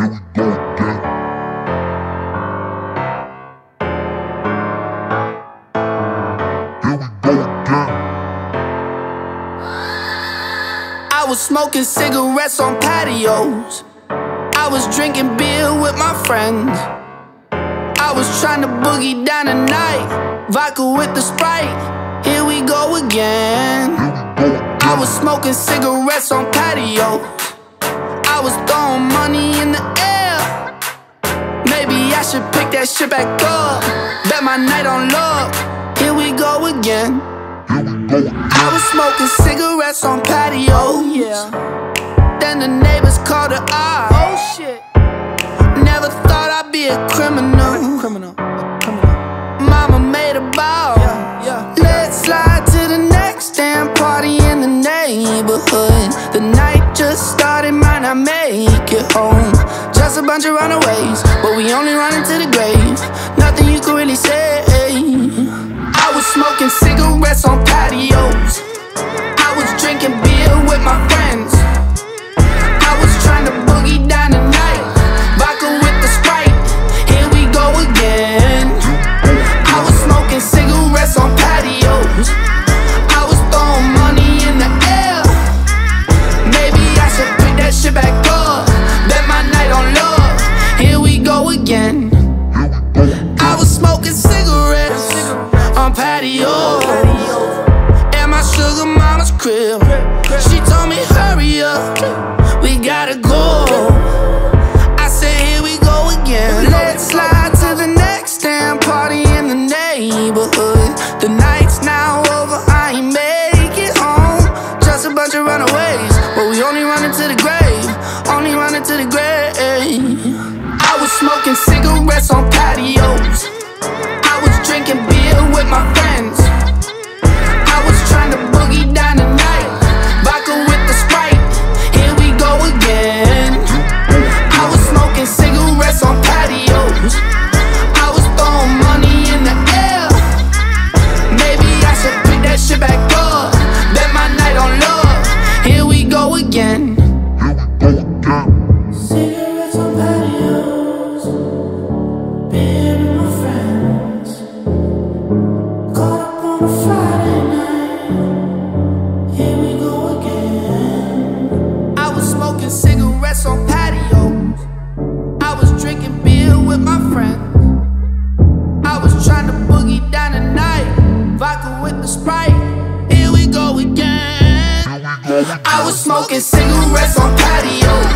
I was smoking cigarettes on patios. I was drinking beer with my friends. I was trying to boogie down the night, vodka with the Sprite. Here we go again. I was smoking cigarettes on patios. I was throwing money in the air. Maybe I should pick that shit back up. Bet my night on luck. Here we go again. I was smoking cigarettes on patios. Then the neighbors called the odds. Oh shit. Never thought I'd be a criminal. Mama made a bow. Let's slide to the next damn party in the neighborhood. The night just started, might not make it home. Just a bunch of runaways, but we only running to the grave. Nothing you could really say. I was smoking cigarettes on patios. I was drinking beer with my friends. I was trying to boogie down the night, vodka with the Sprite. Here we go again. I was smoking cigarettes on patios. I was throwing money in the air. Maybe I should pick that shit back up. Bet my night on love. Here we go again. I was smoking cigarettes on patios at my sugar mama's crib. She told me hurry up, we gotta go. I said here we go again. Let's slide to the next damn party in the neighborhood. The night's now over, I ain't make it home. Just a bunch of runaways, but we only running to the grave. Only running to the grave. I was smoking cigarettes on patios. I was drinking beer with my friends. I was trying to boogie down the night, vodka with the Sprite. Here we go again. I was smoking cigarettes on patios. I was throwing money in the air. Maybe I should pick that shit back up. Bet my night on love. Here we go again. Cigarettes on patios, beer with my friends. Caught up on a Friday night. Here we go again. I was smoking cigarettes on patios. I was drinking beer with my friends. I was trying to boogie down the night, vodka with the Sprite. Here we go again. I was smoking cigarettes on patios.